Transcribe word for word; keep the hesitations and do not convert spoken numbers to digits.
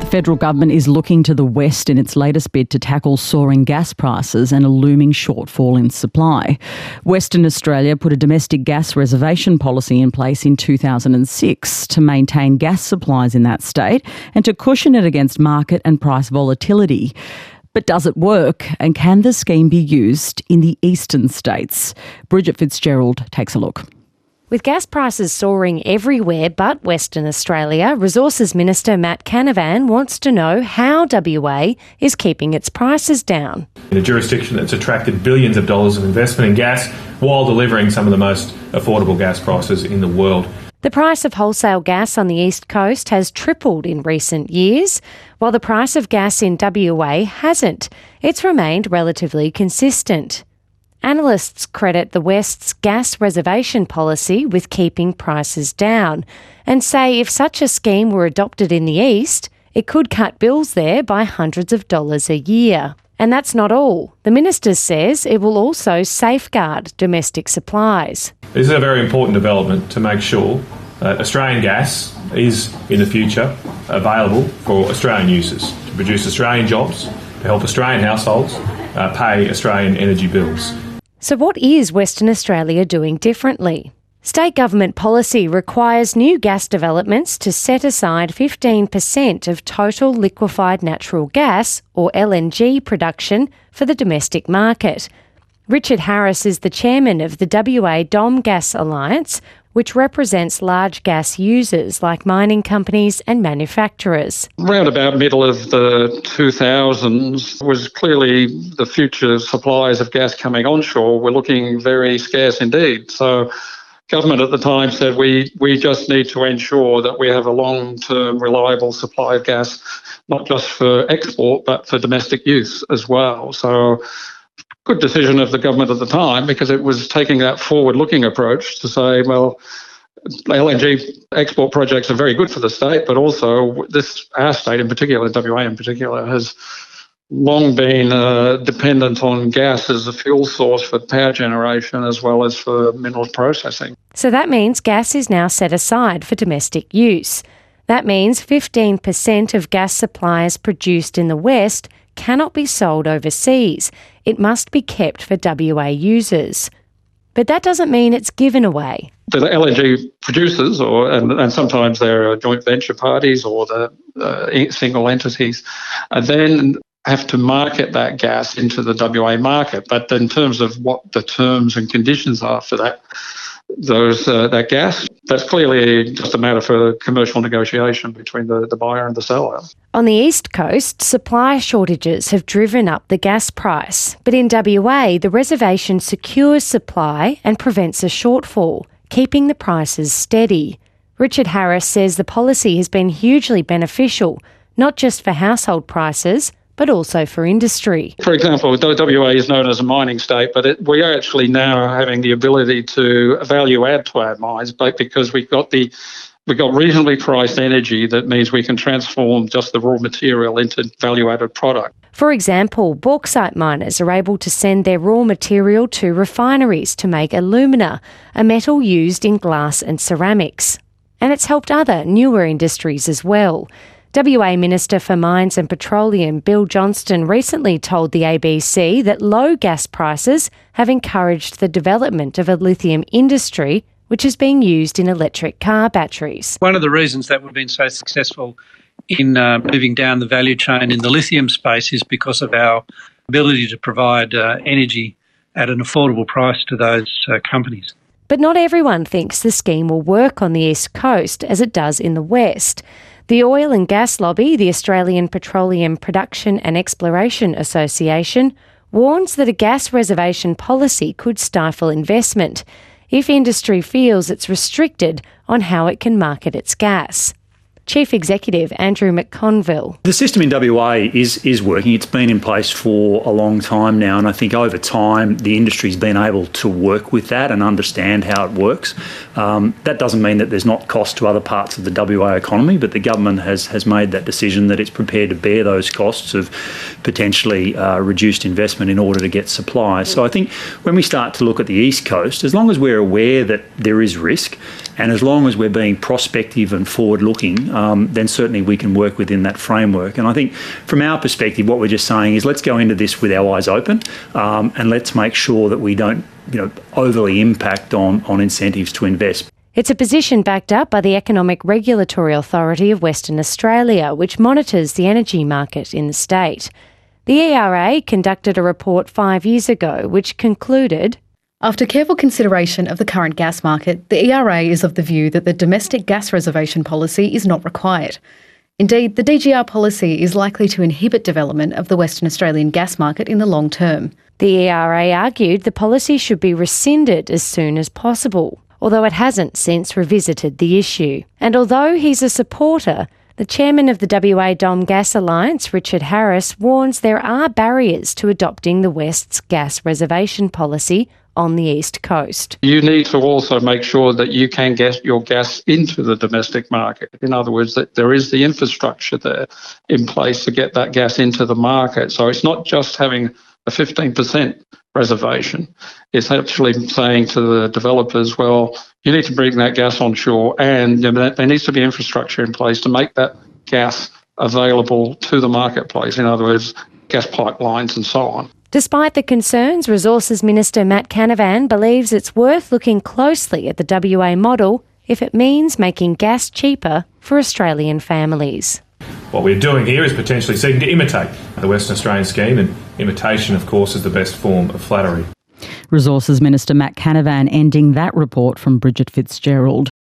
federal government is looking to the west in its latest bid to tackle soaring gas prices and a looming shortfall in supply. Western Australia put a domestic gas reservation policy in place in two thousand six to maintain gas supplies in that state and to cushion it against market and price volatility. But does it work, and can the scheme be used in the eastern states? Bridget Fitzgerald takes a look. With gas prices soaring everywhere but Western Australia, Resources Minister Matt Canavan wants to know how W A is keeping its prices down. In a jurisdiction that's attracted billions of dollars of investment in gas while delivering some of the most affordable gas prices in the world. The price of wholesale gas on the East Coast has tripled in recent years, while the price of gas in W A hasn't. It's remained relatively consistent. Analysts credit the West's gas reservation policy with keeping prices down and say if such a scheme were adopted in the East, it could cut bills there by hundreds of dollars a year. And that's not all. The minister says it will also safeguard domestic supplies. This is a very important development to make sure that Australian gas is, in the future, available for Australian users, to produce Australian jobs, to help Australian households uh, pay Australian energy bills. So what is Western Australia doing differently? State government policy requires new gas developments to set aside fifteen percent of total liquefied natural gas, or L N G, production for the domestic market. Richard Harris is the chairman of the W A Dom Gas Alliance, which represents large gas users like mining companies and manufacturers. Around about middle of the two thousands was clearly the future supplies of gas coming onshore were looking very scarce indeed. So government at the time said we, we just need to ensure that we have a long-term reliable supply of gas, not just for export but for domestic use as well. So good decision of the government at the time, because it was taking that forward-looking approach to say, well, L N G export projects are very good for the state, but also this, our state in particular, W A in particular, has long been uh, dependent on gas as a fuel source for power generation as well as for minerals processing. So that means gas is now set aside for domestic use. That means fifteen percent of gas supplies produced in the West cannot be sold overseas. It must be kept for W A users. But that doesn't mean it's given away. The L N G producers, or and, and sometimes they're joint venture parties or the uh, single entities, uh, then have to market that gas into the W A market. But in terms of what the terms and conditions are for that, those uh, that gas, that's clearly just a matter for commercial negotiation between the, the buyer and the seller. On the East Coast, supply shortages have driven up the gas price. But in W A, the reservation secures supply and prevents a shortfall, keeping the prices steady. Richard Harris says the policy has been hugely beneficial, not just for household prices, but also for industry. For example, W A is known as a mining state, but it, we are actually now having the ability to value add to our mines, but because we've got the we've got reasonably priced energy, that means we can transform just the raw material into value-added product. For example, bauxite miners are able to send their raw material to refineries to make alumina, a metal used in glass and ceramics. And it's helped other newer industries as well. W A Minister for Mines and Petroleum Bill Johnston recently told the A B C that low gas prices have encouraged the development of a lithium industry, which is being used in electric car batteries. One of the reasons that we've been so successful in uh, moving down the value chain in the lithium space is because of our ability to provide uh, energy at an affordable price to those uh, companies. But not everyone thinks the scheme will work on the East Coast as it does in the West. The oil and gas lobby, the Australian Petroleum Production and Exploration Association, warns that a gas reservation policy could stifle investment if industry feels it's restricted on how it can market its gas. Chief Executive Andrew McConville. The system in W A is is working. It's been in place for a long time now, and I think over time the industry's been able to work with that and understand how it works. Um, that doesn't mean that there's not cost to other parts of the W A economy, but the government has has made that decision that it's prepared to bear those costs of potentially uh, reduced investment in order to get supply. So I think when we start to look at the East Coast, as long as we're aware that there is risk And as long as we're being prospective and forward-looking, um, then certainly we can work within that framework. And I think from our perspective, what we're just saying is let's go into this with our eyes open, um, and let's make sure that we don't, you know, overly impact on, on incentives to invest. It's a position backed up by the Economic Regulatory Authority of Western Australia, which monitors the energy market in the state. The E R A conducted a report five years ago which concluded, after careful consideration of the current gas market, the E R A is of the view that the domestic gas reservation policy is not required. Indeed, the D G R policy is likely to inhibit development of the Western Australian gas market in the long term. The E R A argued the policy should be rescinded as soon as possible, although it hasn't since revisited the issue. And although he's a supporter, the chairman of the W A Dom Gas Alliance, Richard Harris, warns there are barriers to adopting the West's gas reservation policy on the East Coast. You need to also make sure that you can get your gas into the domestic market. In other words, that there is the infrastructure there in place to get that gas into the market. So it's not just having a fifteen percent reservation. It's actually saying to the developers, well, you need to bring that gas onshore, and you know, there needs to be infrastructure in place to make that gas available to the marketplace. In other words, gas pipelines and so on. Despite the concerns, Resources Minister Matt Canavan believes it's worth looking closely at the W A model if it means making gas cheaper for Australian families. What we're doing here is potentially seeking to imitate the Western Australian scheme, and imitation, of course, is the best form of flattery. Resources Minister Matt Canavan ending that report from Bridget Fitzgerald.